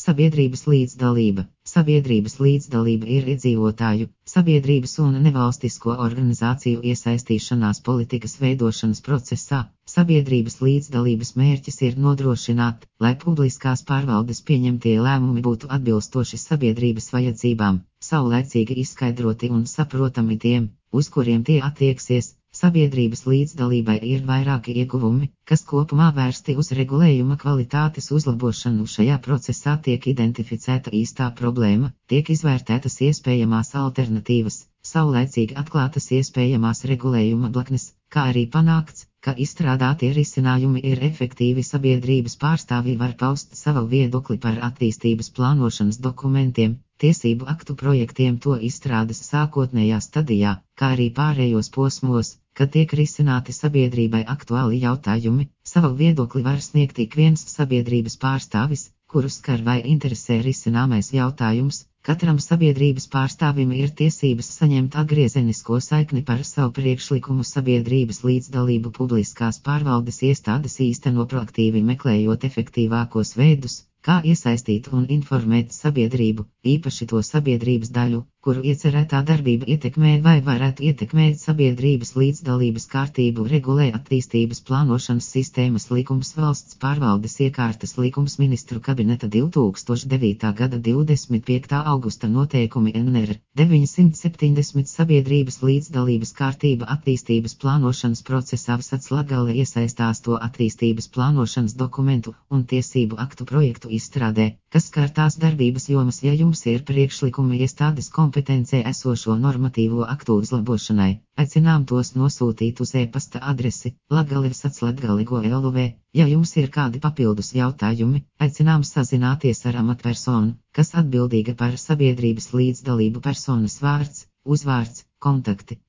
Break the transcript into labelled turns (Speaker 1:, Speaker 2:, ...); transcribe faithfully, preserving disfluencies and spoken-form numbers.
Speaker 1: Sabiedrības līdzdalība. Sabiedrības līdzdalība ir iedzīvotāju, sabiedrības un nevalstisko organizāciju iesaistīšanās politikas veidošanas procesā. Sabiedrības līdzdalības mērķis ir nodrošināt, lai publiskās pārvaldes pieņemtie lēmumi būtu atbilstoši sabiedrības vajadzībām, saulaicīgi izskaidroti un saprotami tiem, uz kuriem tie attieksies. Sabiedrības līdzdalībai ir vairāki ieguvumi, kas kopumā vērsti uz regulējuma kvalitātes uzlabošanu. Šajā procesā tiek identificēta īstā problēma, tiek izvērtētas iespējamās alternatīvas, saulaicīgi atklātas iespējamās regulējuma blaknes, kā arī panākts, ka izstrādātie risinājumi ir efektīvi. Sabiedrības pārstāvji var paust savu viedokli par attīstības plānošanas dokumentiem, tiesību aktu projektiem to izstrādes sākotnējā stadijā, kā arī pārējos posmos, kad tiek risināti sabiedrībai aktuāli jautājumi. Savu viedokli var sniegt ik viens sabiedrības pārstāvis, kurus skar vai interesē risināmais jautājums. Katram sabiedrības pārstāvim ir tiesības saņemt atgriezenisko saikni par savu priekšlikumu. Sabiedrības līdzdalību publiskās pārvaldes iestādes īsteno proaktīvi, meklējot efektīvākos veidus, kā iesaistīt un informēt sabiedrību, īpaši to sabiedrības daļu, kuru iecerētā darbība ietekmē vai varētu ietekmēt sabiedrības līdzdalības kārtību. Regulē attīstības plānošanas sistēmas likums, valsts pārvaldes iekārtas likums, ministru kabineta divtūkstoš devītā gada divdesmit piektā augusta noteikumi, N R deviņsimt septiņdesmit. Sabiedrības līdzdalības kārtība attīstības plānošanas procesā. Valsts Latgale iesaistās to attīstības plānošanas dokumentu un tiesību aktu projektu izstrādē, kas skar tās darbības jomas. Ja jums ir priekšlikumi iestādes kompetencē esošo normatīvo aktu uzlabošanai, aicinām tos nosūtīt uz e-pasta adresi latgale valsts latgale punkt gov punkt lv. Ja jums ir kādi papildus jautājumi, aicinām sazināties ar amatpersonu, kas atbildīga par sabiedrības līdzdalību. Personas vārds, uzvārds, kontakti.